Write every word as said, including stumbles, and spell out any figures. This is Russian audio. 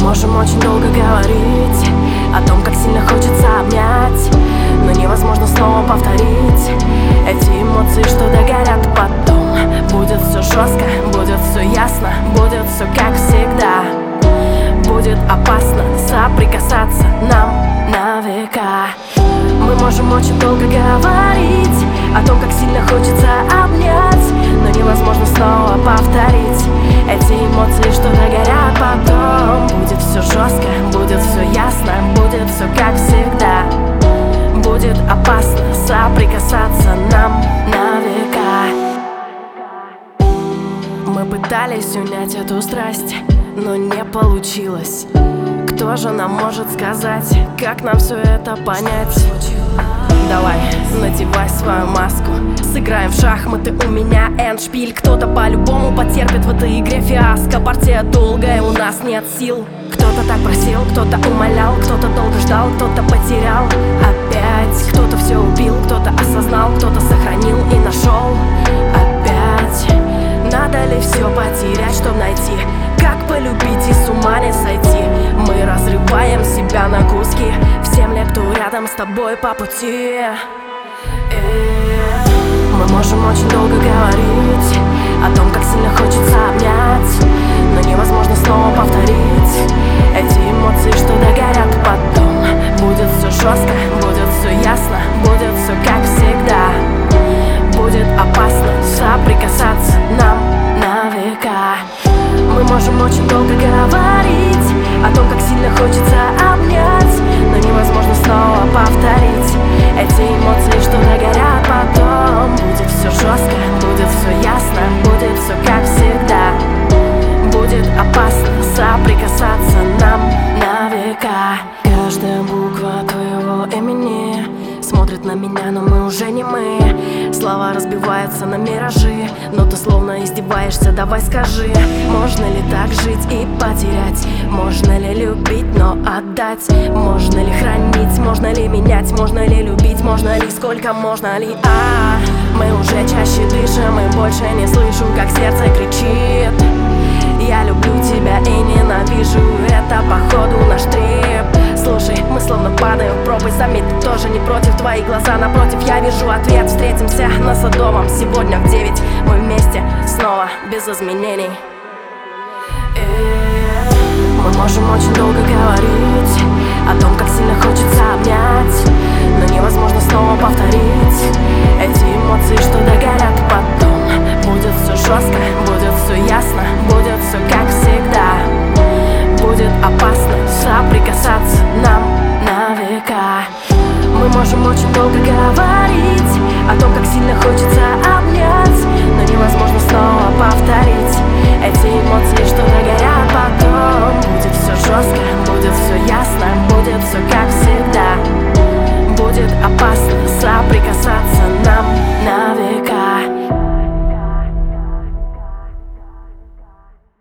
можем очень долго говорить о том, как сильно хочется обнять, но невозможно снова повторить эти эмоции, что догорят потом. Будет все жестко, будет все ясно, будет все как всегда. Будет опасно соприкасаться нам на века. Мы можем очень долго говорить о том, как сильно хочется обнять, но невозможно снова повторить эти эмоции, что догорят потом. Будет все жестко, будет все ясно, будет все как всегда. Будет опасно соприкасаться нам на века. Мы пытались унять эту страсть, но не получилось. Кто же нам может сказать, как нам все это понять? Давай, надевай свою маску, сыграем в шахматы, у меня эндшпиль. Кто-то по-любому потерпит в этой игре фиаско. Партия долгая, у нас нет сил. Кто-то так просил, кто-то умолял, кто-то долго ждал, кто-то потерял опять. Кто-то все убил, кто-то осознал, кто-то сохранил и нашел опять. Надо ли все потерять, чтобы найти, как полюбить и с ума не сойти? Мы разрываем себя на куски, всем ли, кто рядом с тобой по пути. Мы можем очень долго говорить о том, как сильно хочется обнять, но невозможно снова повторить эти эмоции, что догорят потом. Будет все жестко, будет все ясно, будет все как всегда. Будет опасно соприкасаться нам на века. Мы можем очень долго говорить о том, как сильно хочется обнять, но невозможно снова повторить эти эмоции, что догорят потом. Будет все жестко, будет все ясно, будет все как всегда. Будет опасно соприкасаться нам на века. Каждая буква твоего имени смотрит на меня, но мы уже не мы. Слова разбиваются на миражи, но ты словно издеваешься, давай скажи. Можно ли так жить и потерять? Можно ли любить, но отдать? Можно ли хранить, можно ли менять? Можно ли любить, можно ли, сколько можно ли? А, мы уже чаще дышим и больше не слышу, как сердце кричит. Я люблю тебя и ненавижу, это походу наш трип. Слушай, мы словно падаем в пропасть, заметь, ты тоже не против. Твои глаза напротив, я вижу ответ. Встретимся на Садовом сегодня в девять. Мы вместе снова, без изменений. Мы можем очень долго говорить о том, как сильно хочется обнять, но невозможно снова повторить эти эмоции, что дают